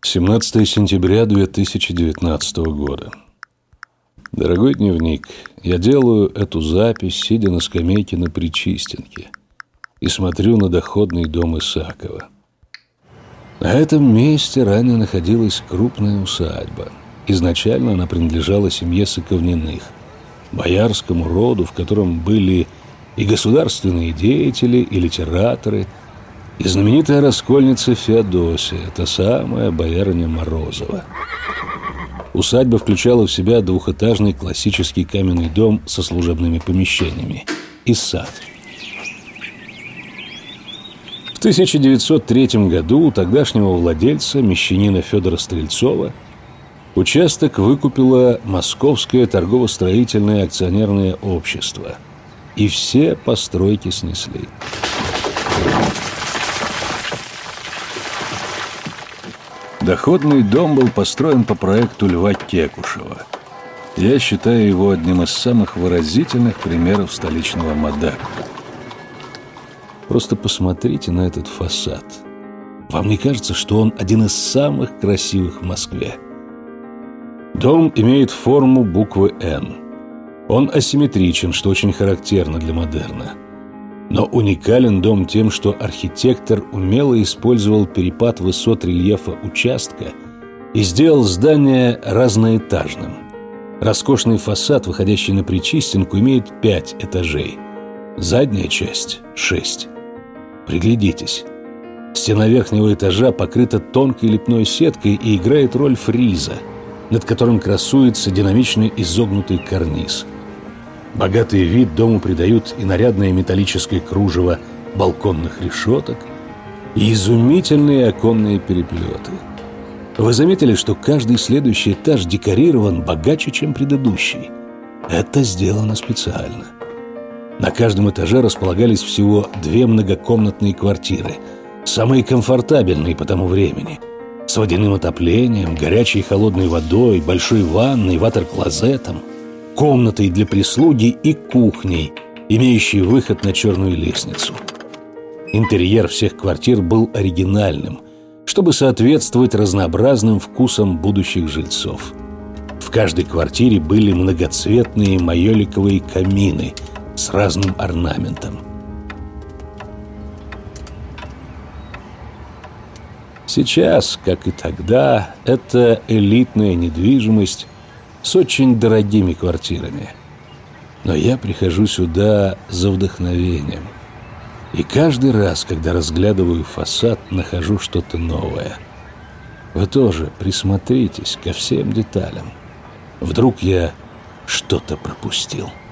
17 сентября 2019 года. Дорогой дневник, я делаю эту запись, сидя на скамейке на Причистенке, и смотрю на доходный дом Исакова. На этом месте ранее находилась крупная усадьба. Изначально она принадлежала семье Соковниных, боярскому роду, в котором были и государственные деятели, и литераторы, и знаменитая раскольница Феодосия, та самая боярыня Морозова. Усадьба включала в себя двухэтажный классический каменный дом со служебными помещениями и сад. В 1903 году у тогдашнего владельца, мещанина Федора Стрельцова, участок выкупило Московское торгово-строительное акционерное общество, и все постройки снесли. Доходный дом был построен по проекту Льва Кекушева. Я считаю его одним из самых выразительных примеров столичного модерна. Просто посмотрите на этот фасад. Вам не кажется, что он один из самых красивых в Москве? Дом имеет форму буквы «Н». Он асимметричен, что очень характерно для модерна. Но уникален дом тем, что архитектор умело использовал перепад высот рельефа участка и сделал здание разноэтажным. Роскошный фасад, выходящий на Причистенку, имеет 5 этажей. Задняя часть – 6. Приглядитесь. Стена верхнего этажа покрыта тонкой лепной сеткой и играет роль фриза, над которым красуется динамичный изогнутый карниз. Богатый вид дому придают и нарядное металлическое кружево балконных решеток, и изумительные оконные переплеты. Вы заметили, что каждый следующий этаж декорирован богаче, чем предыдущий? Это сделано специально. На каждом этаже располагались всего 2 многокомнатные квартиры, самые комфортабельные по тому времени, с водяным отоплением, горячей и холодной водой, большой ванной, ватер-клозетом, комнатой для прислуги и кухней, имеющей выход на черную лестницу. Интерьер всех квартир был оригинальным, чтобы соответствовать разнообразным вкусам будущих жильцов. В каждой квартире были многоцветные майоликовые камины с разным орнаментом. Сейчас, как и тогда, это элитная недвижимость с очень дорогими квартирами. Но я прихожу сюда за вдохновением. И каждый раз, когда разглядываю фасад, нахожу что-то новое. Вы тоже присмотритесь ко всем деталям. Вдруг я что-то пропустил.